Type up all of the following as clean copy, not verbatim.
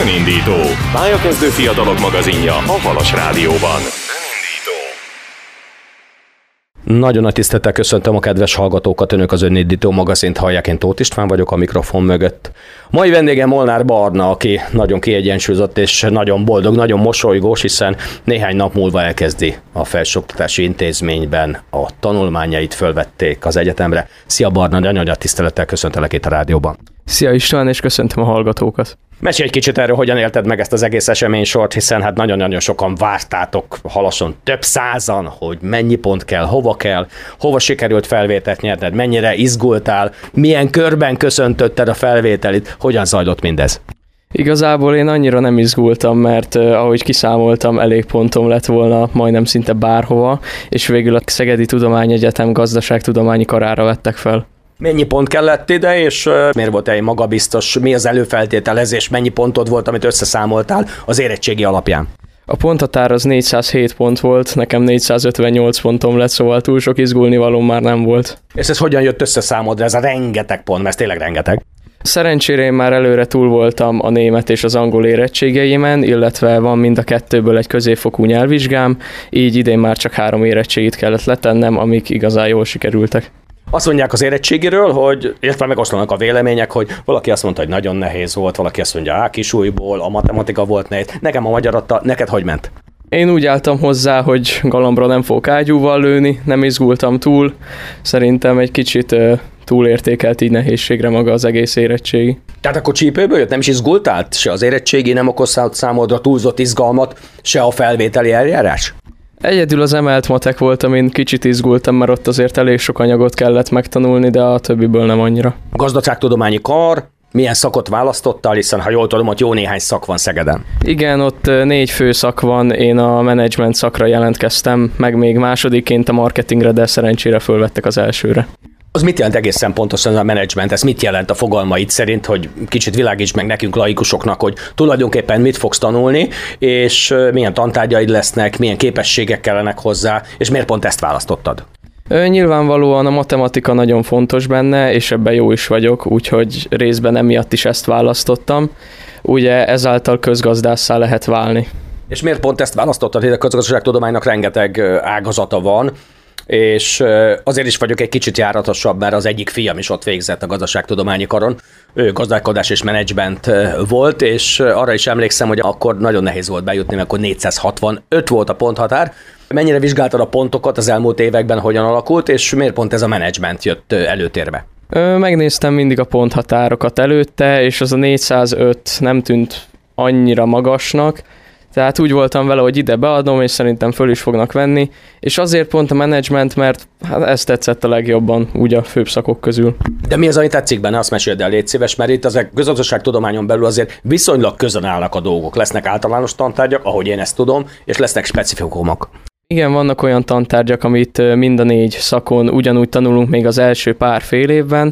Önindító. Pályakezdő fiatalok magazinja a Halas Rádióban. Nagyon nagy tisztelettel köszöntöm a kedves hallgatókat, önök az Önindító magazint hallják, én Tóth István vagyok a mikrofon mögött. Mai vendégem Molnár Barna, aki nagyon kiegyensúlyozott és nagyon boldog, nagyon mosolygós, hiszen néhány nap múlva elkezdi a felsőoktatási intézményben a tanulmányait, fölvették az egyetemre. Szia Barna, nagyon nagy tisztelettel köszöntelek itt a rádióban. Szia István, és köszöntöm a hallgatókat. Mesélj egy kicsit erről, hogyan élted meg ezt az egész eseménysort, hiszen hát nagyon-nagyon sokan vártátok Halason, több százan, hogy mennyi pont kell, hova sikerült felvételt nyerned, mennyire izgultál, milyen körben köszöntötted a felvételit, hogyan zajlott mindez? Igazából én annyira nem izgultam, mert ahogy kiszámoltam, elég pontom lett volna majdnem szinte bárhova, és végül a Szegedi Tudományegyetem gazdaságtudományi karára vettek fel. Mennyi pont kellett ide, és miért voltál magabiztos, mi az előfeltételezés, mennyi pontod volt, amit összeszámoltál az érettségi alapján? A ponthatár az 407 pont volt, nekem 458 pontom lett, szóval túl sok izgulnivalóm már nem volt. És ez hogyan jött össze számodra, ez a rengeteg pont, mert ez tényleg rengeteg? Szerencsére én már előre túl voltam a német és az angol érettségeimen, illetve van mind a kettőből egy középfokú nyelvvizsgám, így idén már csak 3 érettségit kellett letennem, amik igazán jól sikerültek. Azt mondják az érettségiről, hogy illetve megoszlanak a vélemények, hogy valaki azt mondta, hogy nagyon nehéz volt, valaki azt mondja, kisújból, a matematika volt nehéz, nekem a magyar adta, neked hogy ment? Én úgy álltam hozzá, hogy galambra nem fogok ágyúval lőni, nem izgultam túl, szerintem egy kicsit túlértékelt így nehézségre maga az egész érettségi. Tehát akkor csípőből jött, nem is izgultál? Se az érettségi nem okozhat számodra túlzott izgalmat, se a felvételi eljárás? Egyedül az emelt matek volt, amin kicsit izgultam, mert ott azért elég sok anyagot kellett megtanulni, de a többiből nem annyira. Gazdaságtudományi kar, milyen szakot választottál, hiszen ha jól tudom, ott jó néhány szak van Szegeden. Igen, ott 4 fő szak van, én a menedzsment szakra jelentkeztem, meg még másodikként a marketingre, de szerencsére fölvettek az elsőre. Az mit jelent egészen pontosan a menedzsment? Ez mit jelent a fogalmaid szerint, hogy kicsit világíts meg nekünk laikusoknak, hogy tulajdonképpen mit fogsz tanulni, és milyen tantárgyaid lesznek, milyen képességek kellenek hozzá, és miért pont ezt választottad? Nyilvánvalóan a matematika nagyon fontos benne, és ebben jó is vagyok, úgyhogy részben emiatt is ezt választottam. Ugye ezáltal közgazdásszá lehet válni. És miért pont ezt választottad? Hogy a közgazdaságtudománynak rengeteg ágazata van, és azért is vagyok egy kicsit járatosabb, mert az egyik fiam is ott végzett a gazdaságtudományi karon. Ő gazdálkodás és menedzsment volt, és arra is emlékszem, hogy akkor nagyon nehéz volt bejutni, mert akkor 465 volt a ponthatár. Mennyire vizsgáltad a pontokat az elmúlt években, hogyan alakult, és miért pont ez a menedzsment jött előtérbe? Megnéztem mindig a ponthatárokat előtte, és az a 405 nem tűnt annyira magasnak, tehát úgy voltam vele, hogy ide beadom, és szerintem föl is fognak venni, és azért pont a menedzsment, mert hát ez tetszett a legjobban, úgy a főbb szakok közül. De mi az, ami tetszik benne, azt meséld el, légy szíves, mert itt az közgazdaságtudományon belül azért viszonylag közel állnak a dolgok. Lesznek általános tantárgyak, ahogy én ezt tudom, és lesznek specifikumok. Igen, vannak olyan tantárgyak, amit mind a 4 szakon ugyanúgy tanulunk még az első pár fél évben,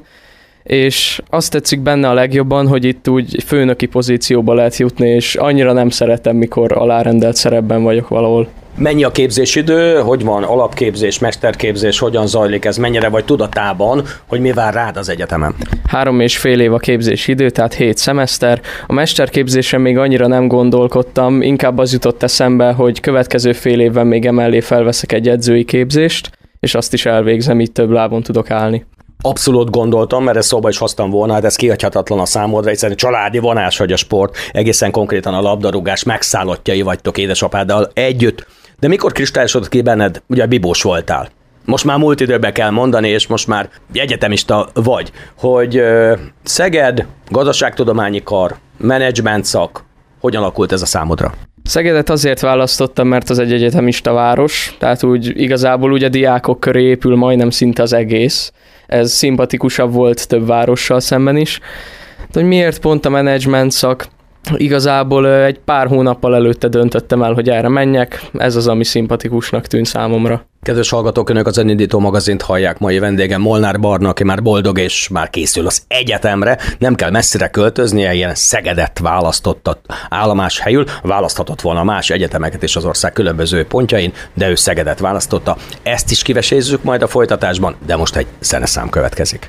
és azt tetszik benne a legjobban, hogy itt úgy főnöki pozícióba lehet jutni, és annyira nem szeretem, mikor alárendelt szerepben vagyok valahol. Mennyi a képzésidő, hogy van alapképzés, mesterképzés, hogyan zajlik ez, mennyire vagy tudatában, hogy mi vár rád az egyetemen? 3,5 év a képzési idő, tehát 7 szemeszter. A mesterképzésen még annyira nem gondolkodtam, inkább az jutott eszembe, hogy következő fél évben még emellé felveszek egy edzői képzést, és azt is elvégzem, így több lábon tudok állni. Abszolút gondoltam, mert ezt szóba is hoztam volna, hát ez kihagyhatatlan a számodra, egyszerűen családi vonás, hogy a sport, egészen konkrétan a labdarúgás megszállottjai vagytok édesapáddal együtt. De mikor kristályosodott ki benned, ugye bibós voltál? Most már múlt időben kell mondani, és most már egyetemista vagy, hogy Szeged, gazdaságtudományi kar, menedzsment szak, hogyan alakult ez a számodra? Szegedet azért választottam, mert az egy egyetemista város, tehát úgy igazából ugye diákok köré épül majdnem szinte az egész. Ez szimpatikusabb volt több várossal szemben is. De hogy miért pont a menedzsment szak? Igazából egy pár hónappal előtte döntöttem el, hogy erre menjek, ez az, ami szimpatikusnak tűnt számomra. Kedves hallgatók, önök az Önindító magazint hallják, mai vendégem Molnár Barna, aki már boldog és már készül az egyetemre, nem kell messzire költöznie, ilyen Szegedet választott állomáshelyül, választhatott volna más egyetemeket is az ország különböző pontjain, de ő Szegedet választotta. Ezt is kivesézzük majd a folytatásban, de most egy zeneszám következik.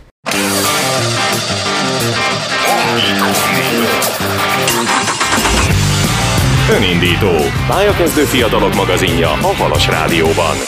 Önindító. Pályakezdő fiatalok magazinja a Halas Rádióban.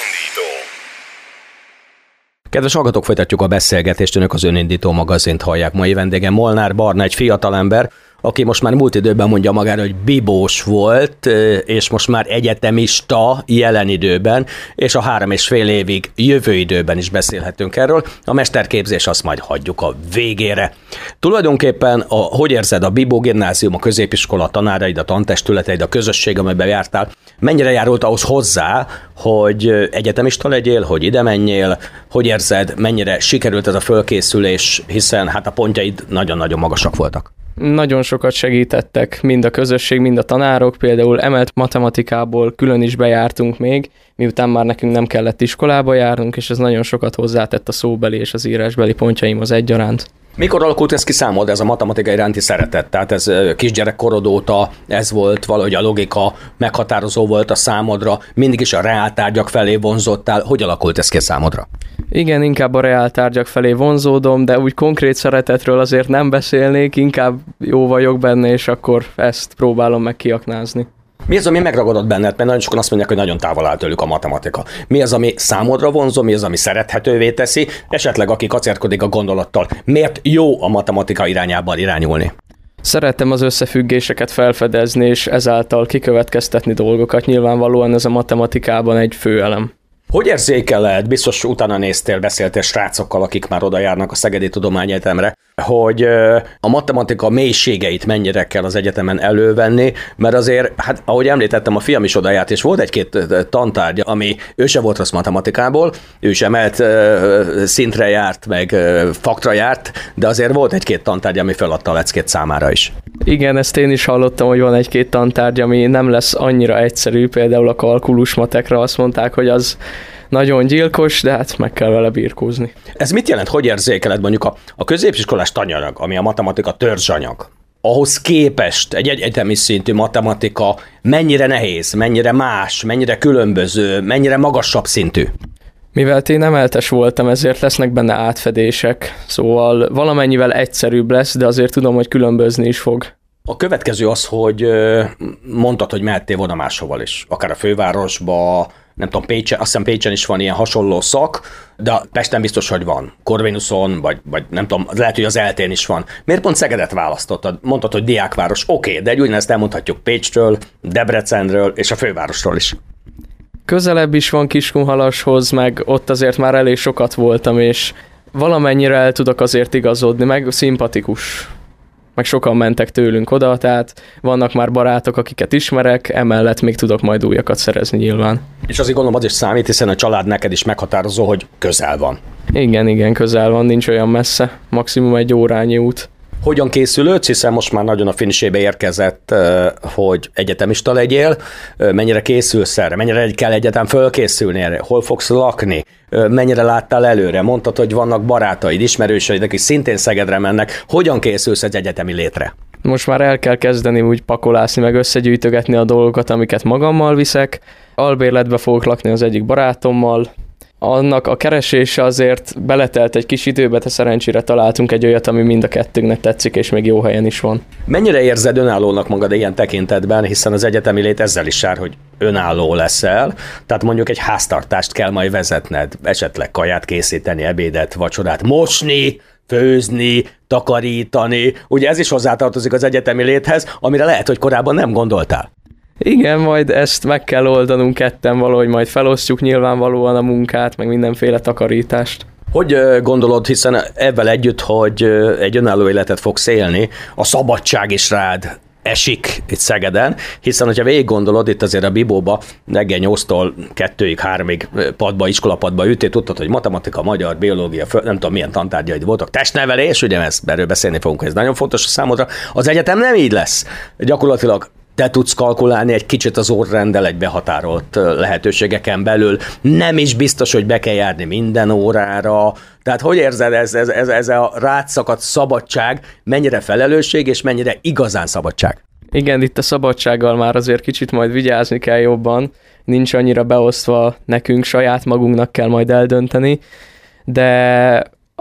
Kedves hallgatók, folytatjuk a beszélgetést, önök az Önindító magazint hallják. Mai vendégem Molnár Barna, egy fiatalember, aki most már múlt időben mondja magára, hogy bibós volt, és most már egyetemista jelen időben, és a 3,5 évig jövő időben is beszélhetünk erről. A mesterképzés azt majd hagyjuk a végére. Tulajdonképpen, hogy érzed, a Bibó gimnázium, a középiskola, a tanáraid, a tantestületeid, a közösség, amelyben jártál, mennyire járult ahhoz hozzá, hogy egyetemista legyél, hogy ide menjél, hogy érzed, mennyire sikerült ez a fölkészülés, hiszen hát a pontjaid nagyon-nagyon magasak voltak. Nagyon sokat segítettek, mind a közösség, mind a tanárok, például emelt matematikából külön is bejártunk még, miután már nekünk nem kellett iskolába járnunk, és ez nagyon sokat hozzátett a szóbeli és az írásbeli pontjaimhoz egyaránt. Mikor alakult ez ki számodra, ez a matematika iránti szeretet? Tehát ez kisgyerekkorod óta ez volt, valahogy a logika meghatározó volt a számodra, mindig is a reáltárgyak felé vonzottál. Hogy alakult ez ki számodra? Igen, inkább a reáltárgyak felé vonzódom, de úgy konkrét szeretetről azért nem beszélnék, inkább jó vagyok benne, és akkor ezt próbálom meg kiaknázni. Mi az, ami megragadott benned? Mert nagyon sokan azt mondják, hogy nagyon távol áll tőlük a matematika. Mi az, ami számodra vonzó, mi az, ami szerethetővé teszi, esetleg aki kacérkodik a gondolattal. Miért jó a matematika irányában irányulni? Szeretem az összefüggéseket felfedezni, és ezáltal kikövetkeztetni dolgokat. Nyilvánvalóan ez a matematikában egy főelem. Hogy érzékeled, biztos utána néztél, beszéltél srácokkal, akik már oda járnak a Szegedi Tudományegyetemre, hogy a matematika mélységeit mennyire kell az egyetemen elővenni, mert azért, hát ahogy említettem, a fiam is oda járt, és volt egy-két tantárgya, ami ő se volt rossz matematikából, ő sem emelt szintre járt, meg faktra járt, de azért volt egy-két tantárgya, ami feladta a leckét számára is. Igen, ezt én is hallottam, hogy van egy-két tantárgy, ami nem lesz annyira egyszerű, például a kalkulus matekra azt mondták, hogy az nagyon gyilkos, de hát meg kell vele birkózni. Ez mit jelent? Hogy érzékeled mondjuk a középiskolás tanyanyag, ami a matematika törzsanyag? Ahhoz képest egy egyetemi szintű matematika mennyire nehéz, mennyire más, mennyire különböző, mennyire magasabb szintű? Mivel én emeltes voltam, ezért lesznek benne átfedések, szóval valamennyivel egyszerűbb lesz, de azért tudom, hogy különbözni is fog. A következő az, hogy mondtad, hogy mehettél volna máshol is, akár a fővárosba, nem tudom, Pécsen, azt hiszem Pécsen is van ilyen hasonló szak, de Pesten biztos, hogy van. Corvinuson, vagy nem tudom, lehet, hogy az ELTE-n is van. Miért pont Szegedet választottad? Mondtad, hogy diákváros. Oké, de egy ugyanezt elmondhatjuk Pécsről, Debrecenről és a fővárosról is. Közelebb is van Kiskunhalashoz, meg ott azért már elég sokat voltam, és valamennyire el tudok azért igazodni, meg szimpatikus. Meg sokan mentek tőlünk oda, tehát vannak már barátok, akiket ismerek, emellett még tudok majd újakat szerezni nyilván. És azért gondolom az is számít, hiszen a család neked is meghatározó, hogy közel van. Igen, közel van, nincs olyan messze, maximum egy órányi út. Hogyan készülődsz, hiszen most már nagyon a finisébe érkezett, hogy egyetemista legyél, mennyire készülsz erre, mennyire kell egyetem fölkészülni erre, hol fogsz lakni, mennyire láttál előre, mondtad, hogy vannak barátaid, ismerőseid, akik szintén Szegedre mennek, hogyan készülsz egy egyetemi létre? Most már el kell kezdeni úgy pakolászni, meg összegyűjtögetni a dolgokat, amiket magammal viszek, albérletbe fogok lakni az egyik barátommal. Annak a keresése azért beletelt egy kis időbe, de szerencsére találtunk egy olyat, ami mind a kettőnknek tetszik, és még jó helyen is van. Mennyire érzed önállónak magad ilyen tekintetben, hiszen az egyetemi lét ezzel is jár, hogy önálló leszel, tehát mondjuk egy háztartást kell majd vezetned, esetleg kaját készíteni, ebédet, vacsorát, mosni, főzni, takarítani, ugye ez is hozzátartozik az egyetemi léthez, amire lehet, hogy korábban nem gondoltál. Igen, majd ezt meg kell oldanunk ketten valahogy, majd felosztjuk nyilvánvalóan a munkát, meg mindenféle takarítást. Hogy gondolod, hiszen ebben együtt, hogy egy önálló életet fogsz élni, a szabadság is rád esik itt Szegeden, hiszen hogyha végig gondolod, itt azért a Bibóba reggel 8-tól 2-ig, 3-ig padba, iskolapadba ültél, tudtad, hogy matematika, magyar, biológia, nem tudom milyen tantárgyaid voltak, testnevelés, ugye erről beszélni fogunk, ez nagyon fontos a számodra. Az egyetem nem így lesz. Gyakorlatilag te tudsz kalkulálni egy kicsit az órarenddel egy behatárolt lehetőségeken belül. Nem is biztos, hogy be kell járni minden órára. Tehát hogy érzed ez a rád szakadt szabadság, mennyire felelősség és mennyire igazán szabadság? Igen, itt a szabadsággal már azért kicsit majd vigyázni kell jobban. Nincs annyira beosztva nekünk, saját magunknak kell majd eldönteni. De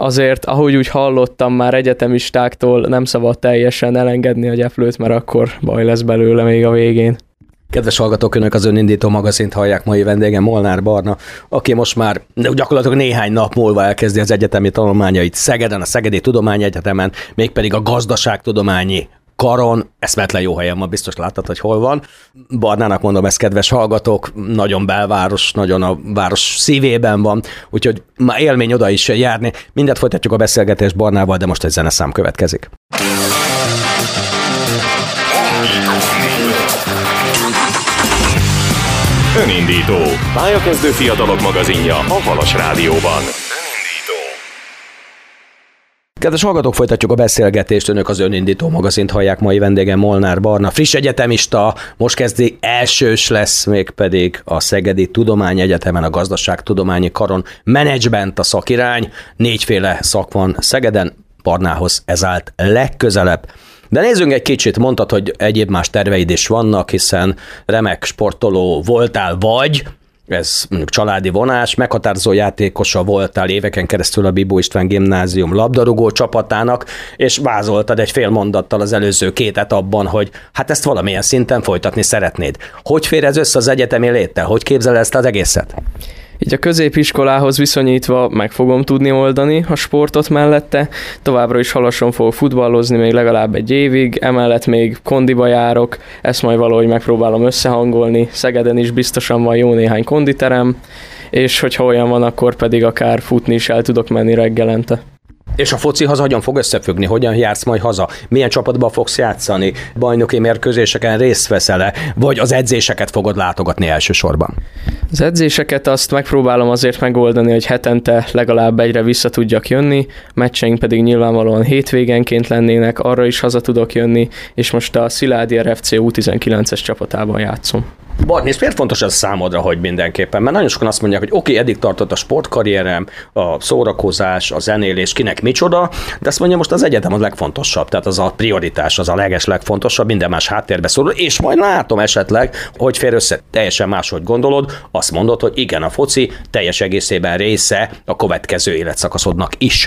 azért, ahogy úgy hallottam már egyetemistáktól, nem szabad teljesen elengedni a gyeplőt, mert akkor baj lesz belőle még a végén. Kedves hallgatók, önök az Önindító magazint hallják, mai vendégem Molnár Barna, aki most már gyakorlatilag néhány nap múlva elkezdi az egyetemi tanulmányait Szegeden, a Szegedi Tudományegyetemen, mégpedig a Gazdaságtudományi Karon, eszméletlen jó helyen van, biztos láttad, hogy hol van. Barnának mondom ezt, kedves hallgatók, nagyon belváros, nagyon a város szívében van, úgyhogy már élmény oda is járni. Mindent folytatjuk a beszélgetést Barnával, de most egy zeneszám következik. Önindító. Pályakezdő fiatalok magazinja a Halas Rádióban. Kedves hallgatók, folytatjuk a beszélgetést, önök az Önindító magazint hallják, mai vendégem Molnár Barna, friss egyetemista, most kezdi elsős lesz, mégpedig a Szegedi Tudományegyetemen, a Gazdaságtudományi Karon menedzsment a szakirány, 4 szak van Szegeden, Barnához ez állt legközelebb. De nézzünk egy kicsit, mondtad, hogy egyéb más terveid is vannak, hiszen remek sportoló voltál vagy, ez mondjuk családi vonás, meghatározó játékosa voltál éveken keresztül a Bibó István Gimnázium labdarúgó csapatának, és vázoltad egy fél mondattal az előző 2 etapban, hogy hát ezt valamilyen szinten folytatni szeretnéd. Hogy fér ez össze az egyetemi léttel? Hogy képzel ezt az egészet? Így a középiskolához viszonyítva meg fogom tudni oldani a sportot mellette, továbbra is Halason fogok futballozni még legalább 1 évig, emellett még kondiba járok, ezt majd valahogy megpróbálom összehangolni, Szegeden is biztosan van jó néhány konditerem, és hogyha olyan van, akkor pedig akár futni is el tudok menni reggelente. És a focihoz hogyan fog összefüggni? Hogyan jársz majd haza? Milyen csapatban fogsz játszani? Bajnoki mérkőzéseken részt veszel-e? Vagy az edzéseket fogod látogatni elsősorban? Az edzéseket azt megpróbálom azért megoldani, hogy hetente legalább 1-re vissza tudjak jönni, meccseink pedig nyilvánvalóan hétvégenként lennének, arra is haza tudok jönni, és most a Szilágyi RFC U19-es csapatában játszom. Barni, és miért fontos ez számodra, hogy mindenképpen? Mert nagyon sokan azt mondják, hogy oké, eddig tartott a sportkarrierem, a szórakozás, a zenélés, kinek micsoda, de azt mondja, most az egyetem a legfontosabb, tehát az a prioritás, az a legfontosabb, minden más háttérbe szorul, és majd látom esetleg, hogy fér össze, teljesen máshogy gondolod, azt mondod, hogy igen, a foci teljes egészében része a következő életszakaszodnak is.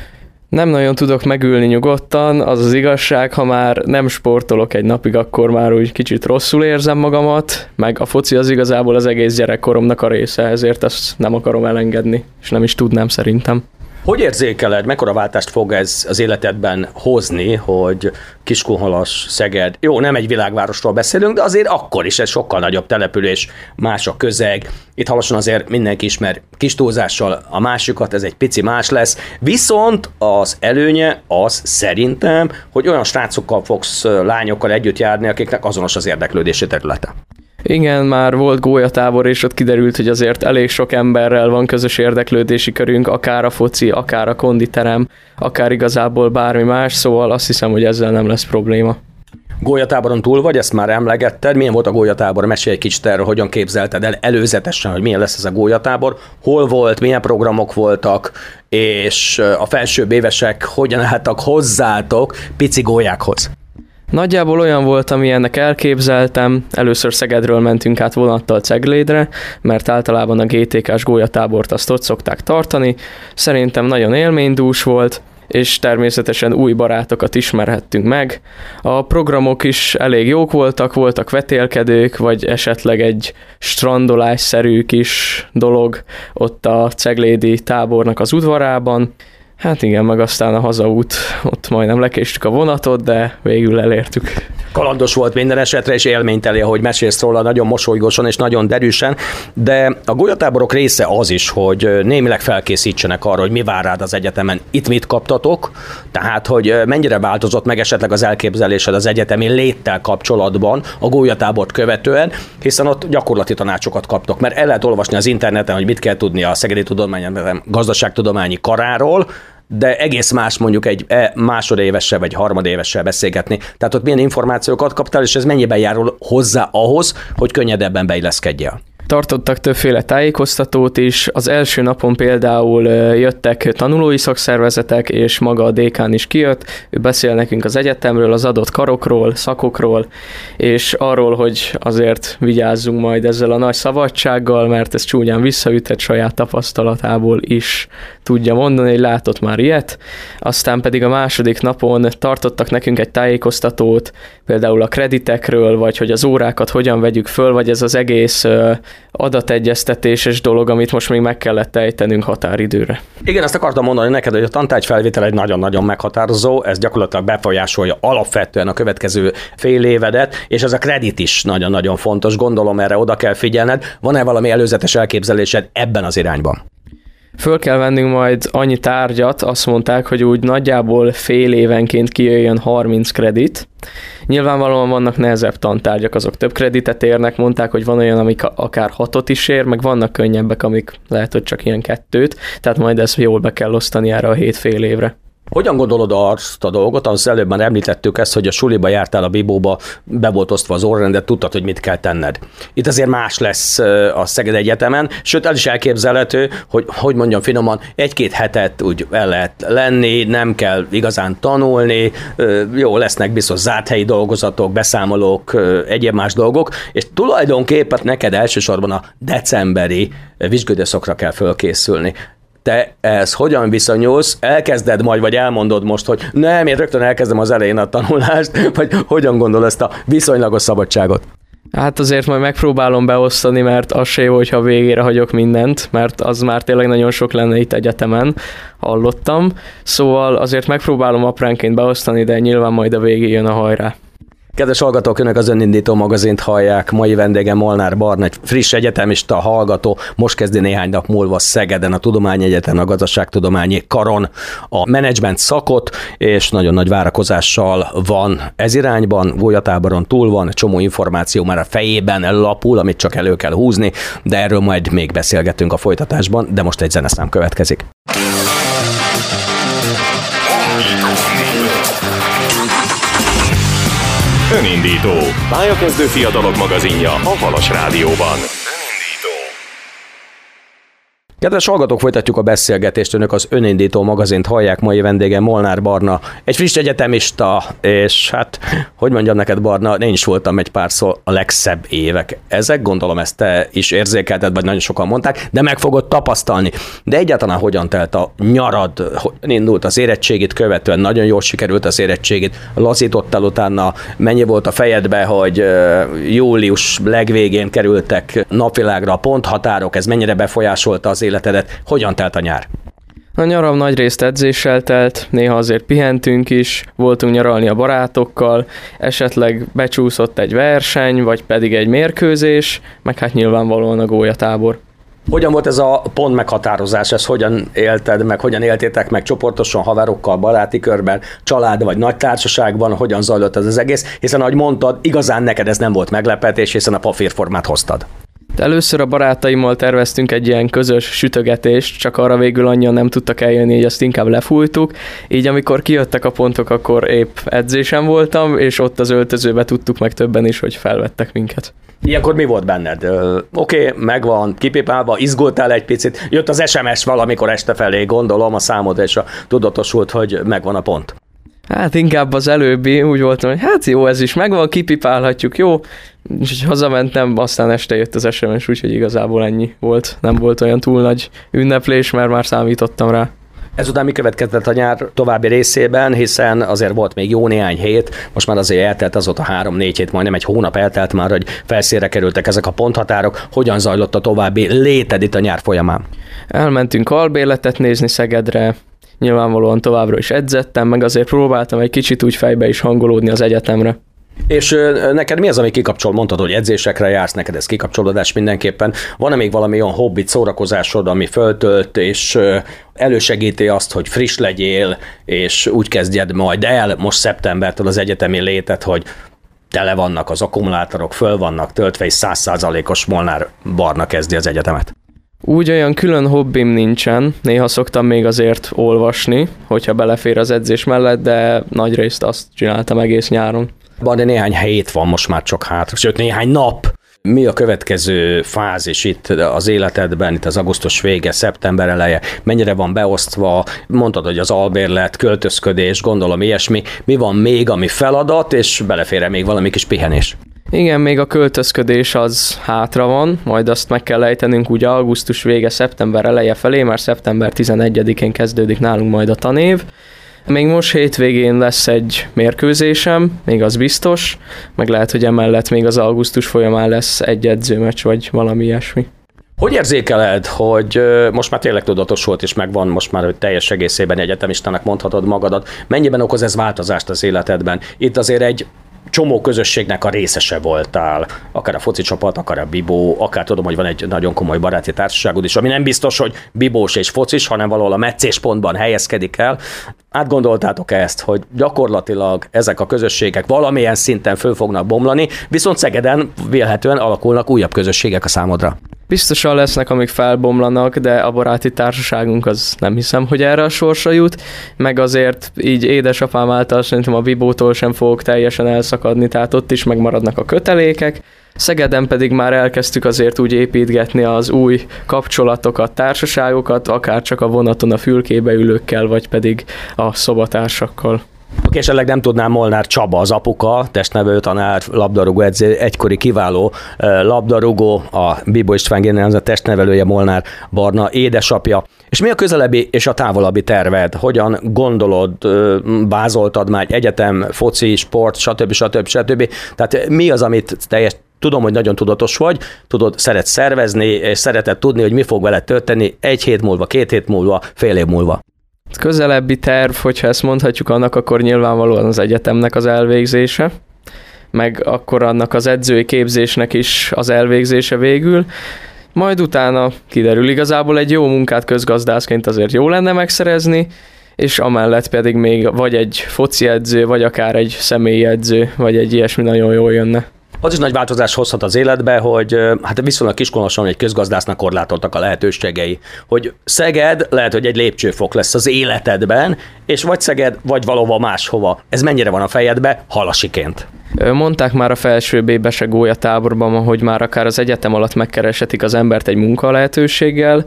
Nem nagyon tudok megülni nyugodtan, az az igazság, ha már nem sportolok egy napig, akkor már úgy kicsit rosszul érzem magamat, meg a foci az igazából az egész gyerekkoromnak a része, ezért ezt nem akarom elengedni, és nem is tudnám szerintem. Hogy érzékeled, mekkora váltást fog ez az életedben hozni, hogy Kiskunhalas, Szeged, jó, nem egy világvárosról beszélünk, de azért akkor is ez sokkal nagyobb település, más a közeg. Itt Halason azért mindenki ismer kis túlzással a másikat, ez egy pici más lesz. Viszont az előnye az szerintem, hogy olyan srácokkal fogsz, lányokkal együtt járni, akiknek azonos az érdeklődési területe. Igen, már volt gólyatábor, és ott kiderült, hogy azért elég sok emberrel van közös érdeklődési körünk, akár a foci, akár a konditerem, akár igazából bármi más, szóval azt hiszem, hogy ezzel nem lesz probléma. Gólyatáboron túl vagy, ezt már emlegetted. Milyen volt a gólyatábor? Mesélj egy kicsit erről, hogyan képzelted el előzetesen, hogy milyen lesz ez a gólyatábor, hol volt, milyen programok voltak, és a felsőbb évesek hogyan álltak hozzátok pici gólyákhoz? Nagyjából olyan volt, amilyennek elképzeltem. Először Szegedről mentünk át vonattal Ceglédre, mert általában a GTK-s gólyatábort azt ott szokták tartani. Szerintem nagyon élménydús volt, és természetesen új barátokat ismerhettünk meg. A programok is elég jók voltak vetélkedők, vagy esetleg egy strandolásszerű kis dolog ott a ceglédi tábornak az udvarában. Hát igen, meg aztán a hazaút, ott majdnem lekéstük a vonatot, de végül elértük. Kalandos volt minden esetre, és élményteli, ahogy mesélsz róla, nagyon mosolygósan és nagyon derűsen, de a gólyatáborok része az is, hogy némileg felkészítsenek arra, hogy mi vár rád az egyetemen, itt mit kaptatok, tehát, hogy mennyire változott meg esetleg az elképzelésed az egyetemi léttel kapcsolatban a gólyatábort követően, hiszen ott gyakorlati tanácsokat kaptok, mert el lehet olvasni az interneten, hogy mit kell tudni a Szegedi Tudományegyetem Gazdaságtudományi Karáról, de egész más mondjuk egy másodévessel vagy harmadévessel beszélgetni. Tehát ott milyen információkat kaptál, és ez mennyiben járul hozzá ahhoz, hogy könnyedebben beilleszkedjél? Tartottak többféle tájékoztatót is, az első napon például jöttek tanulói szakszervezetek, és maga a dékán is kijött, ő beszél nekünk az egyetemről, az adott karokról, szakokról, és arról, hogy azért vigyázzunk majd ezzel a nagy szabadsággal, mert ez csúnyán visszaütett, saját tapasztalatából is tudja mondani, hogy látott már ilyet. Aztán pedig a második napon tartottak nekünk egy tájékoztatót, például a kreditekről, vagy hogy az órákat hogyan vegyük föl, vagy ez az egész adategyeztetéses dolog, amit most még meg kellett ejtenünk határidőre. Igen, ezt akartam mondani neked, hogy a tantárgyfelvétel egy nagyon-nagyon meghatározó, ez gyakorlatilag befolyásolja alapvetően a következő fél évedet, és ez a kredit is nagyon-nagyon fontos, gondolom erre oda kell figyelned. Van-e valami előzetes elképzelésed ebben az irányban? Föl kell vennünk majd annyi tárgyat, azt mondták, hogy úgy nagyjából fél évenként kijöjjön 30 kredit. Nyilvánvalóan vannak nehezebb tantárgyak, azok több kreditet érnek, mondták, hogy van olyan, amik akár 6-ot is ér, meg vannak könnyebbek, amik lehet, hogy csak ilyen 2-t, tehát majd ezt jól be kell osztani erre a 7 fél évre. Hogyan gondolod azt a dolgot? Az előbb már említettük ezt, hogy a suliba jártál a Bibóba, be volt osztva az órarendet, tudtad, hogy mit kell tenned. Itt azért más lesz a Szeged Egyetemen, sőt el is elképzelhető, hogy mondjam finoman, 1-2 hetet úgy el lehet lenni, nem kell igazán tanulni, jó, lesznek biztos zárt helyi dolgozatok, beszámolók, egyéb más dolgok, és tulajdonképpen neked elsősorban a decemberi vizsgődőszakra kell fölkészülni. Te ez hogyan viszonyulsz? Elkezded majd, vagy elmondod most, hogy nem, én rögtön elkezdem az elején a tanulást, vagy hogyan gondol ezt a viszonylagos szabadságot? Hát azért majd megpróbálom beosztani, mert az se jó, hogyha végére hagyok mindent, mert az már tényleg nagyon sok lenne itt egyetemen, hallottam. Szóval azért megpróbálom apránként beosztani, de nyilván majd a végén jön a hajrá. Kedves hallgatók, önök az Önindító magazint hallják. Mai vendégem Molnár Barna, egy friss egyetemista, hallgató, most kezdi néhány nap múlva Szegeden, a Tudományegyetem, a Gazdaságtudományi Karon a menedzsment szakot, és nagyon nagy várakozással van ez irányban, gólyatáboron túl van, csomó információ már a fejében lapul, amit csak elő kell húzni, de erről majd még beszélgetünk a folytatásban, de most egy zeneszám következik. Önindító. Pályakezdő fiatalok magazinja a Halas Rádióban. Kedves hallgatók, folytatjuk a beszélgetést, önök az Önindító magazint hallják, mai vendégem Molnár Barna, egy friss egyetemista, és hát, hogy mondjam neked Barna, én is voltam egy párszor a legszebb évek. Ezek, gondolom ezt te is érzékelted, vagy nagyon sokan mondták, de meg fogod tapasztalni. De egyáltalán hogyan telt a nyarad, hogyan indult az érettségit követően, nagyon jól sikerült az érettségit, lazítottál utána, mennyi volt a fejedbe, hogy július legvégén kerültek napvilágra a ponthatárok, ez mennyire befolyásolta az életedet, hogyan telt a nyár? A nyaram nagy részt edzéssel telt, néha azért pihentünk is, voltunk nyaralni a barátokkal, esetleg becsúszott egy verseny, vagy pedig egy mérkőzés, meg hát nyilvánvalóan a gólyatábor. Hogyan volt ez a pont meghatározás, ezt hogyan élted meg, hogyan éltétek meg csoportosan, haverokkal, baráti körben, család vagy nagy társaságban, hogyan zajlott ez az egész, hiszen ahogy mondtad, igazán neked ez nem volt meglepetés, hiszen a papírformát hoztad. De először a barátaimmal terveztünk egy ilyen közös sütögetést, csak arra végül annyian nem tudtak eljönni, hogy azt inkább lefújtuk. Így amikor kijöttek a pontok, akkor épp edzésen voltam, és ott az öltözőbe tudtuk meg többen is, hogy felvettek minket. Ilyenkor mi volt benned? Oké, megvan, kipipálva, izgultál egy picit, jött az SMS valamikor este felé, gondolom, a számod és a tudatosult, hogy megvan a pont. Hát inkább az előbbi, úgy voltam, hogy hát jó, ez is megvan, kipipálhatjuk, jó, és hazamentem, aztán este jött az SMS, úgyhogy igazából ennyi volt. Nem volt olyan túl nagy ünneplés, mert már számítottam rá. Ezután mi következett a nyár további részében, hiszen azért volt még jó néhány hét, most már azért eltelt azóta 3-4 hét, majdnem egy hónap eltelt már, hogy felszínre kerültek ezek a ponthatárok. Hogyan zajlott a további léted itt a nyár folyamán? Elmentünk albérletet nézni Szegedre, nyilvánvalóan továbbra is edzettem, meg azért próbáltam egy kicsit úgy fejbe is hangolódni az egyetemre. És neked mi az, ami kikapcsol? Mondtad, hogy edzésekre jársz, neked ez kikapcsolódás mindenképpen. Van-e még valami olyan hobbit, szórakozásod, ami föltölt, és elősegíti azt, hogy friss legyél, és úgy kezdjed majd el most szeptembertől az egyetemi létet, hogy tele vannak az akkumulátorok, föl vannak töltve, és 100%-os Molnár Barna kezdi az egyetemet? Úgy olyan külön hobbim nincsen, néha szoktam még azért olvasni, hogyha belefér az edzés mellett, de nagyrészt azt csináltam egész nyáron. De néhány hét van most már csak hátra, sőt néhány nap. Mi a következő fázis itt az életedben, itt az augusztus vége, szeptember eleje, mennyire van beosztva, mondtad, hogy az albérlet, költözködés, gondolom ilyesmi, mi van még, ami feladat, és belefér még valami kis pihenés? Igen, még a költözködés az hátra van, majd azt meg kell ejtenünk ugye augusztus vége, szeptember eleje felé, már szeptember 11-én kezdődik nálunk majd a tanév. Még most hétvégén lesz egy mérkőzésem, még az biztos, meg lehet, hogy emellett még az augusztus folyamán lesz egy edzőmeccs, vagy valami ilyesmi. Hogy érzékeled, hogy most már tényleg tudatosult és megvan, most már hogy teljes egészében egyetemistának mondhatod magadat, mennyiben okoz ez változást az életedben? Itt azért egy csomó közösségnek a részese voltál, akár a foci csapat, akár a Bibó, akár tudom, hogy van egy nagyon komoly baráti társaságod is, ami nem biztos, hogy bibós és focis, hanem valahol a meccéspontban helyezkedik el. Átgondoltátok ezt, hogy gyakorlatilag ezek a közösségek valamilyen szinten föl fognak bomlani, viszont Szegeden vélhetően alakulnak újabb közösségek a számodra? Biztosan lesznek, amik felbomlanak, de a baráti társaságunk az nem hiszem, hogy erre a sorsra jut, meg azért így édesapám által szerintem a Bibótól sem fogok teljesen elszakadni, tehát ott is megmaradnak a kötelékek. Szegeden pedig már elkezdtük azért úgy építgetni az új kapcsolatokat, társaságokat, akár csak a vonaton a fülkébe ülőkkel, vagy pedig a szobatársakkal. Oké, esetleg nem tudnám, Molnár Csaba, az apuka, testnevelő tanár, labdarúgó edző, egykori kiváló labdarúgó, a Bibó István Général testnevelője, Molnár Barna édesapja. És mi a közelebbi és a távolabbi terved? Hogyan gondolod, vázoltad már egyetem, foci, sport, stb. Tehát mi az, amit tudom, hogy nagyon tudatos vagy, szeretsz szervezni, és szereted tudni, hogy mi fog veled történni 1 hét múlva, 2 hét múlva, fél év múlva. Közelebbi terv, hogyha ezt mondhatjuk annak, akkor nyilvánvalóan az egyetemnek az elvégzése, meg akkor annak az edzői képzésnek is az elvégzése végül. Majd utána kiderül, igazából egy jó munkát közgazdászként azért jó lenne megszerezni, és amellett pedig még vagy egy foci edző, vagy akár egy személyi edző, vagy egy ilyesmi nagyon jól jönne. Az is nagy változás hozhat az életbe, hogy hát viszonylag Kiskoloson egy közgazdásznak korlátoltak a lehetőségei, hogy Szeged lehet, hogy egy lépcsőfok lesz az életedben, és vagy Szeged, vagy valahova máshova. Ez mennyire van a fejedbe halasiként? Mondták már a felső B-be gólyatáborban, hogy már akár az egyetem alatt megkereshetik az embert egy munkalehetőséggel,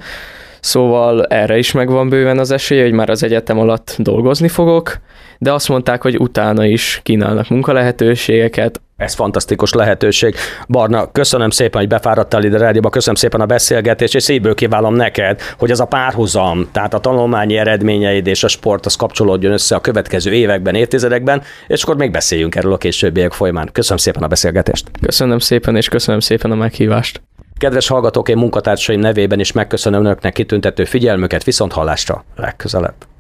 szóval erre is megvan bőven az esélye, hogy már az egyetem alatt dolgozni fogok, de azt mondták, hogy utána is kínálnak munkalehetőségeket. Ez fantasztikus lehetőség. Barna, köszönöm szépen, hogy befáradtál ide a rádióba, köszönöm szépen a beszélgetést, és szívből kívánom neked, hogy ez a párhuzam, tehát a tanulmányi eredményeid és a sport, az kapcsolódjon össze a következő években, évtizedekben, és akkor még beszéljünk erről a későbbiek folyamán. Köszönöm szépen a beszélgetést. Köszönöm szépen, és köszönöm szépen a meghívást. Kedves hallgatók, én munkatársaim nevében is megköszönöm önöknek kitüntető figyelmüket, viszont hallásra legközelebb.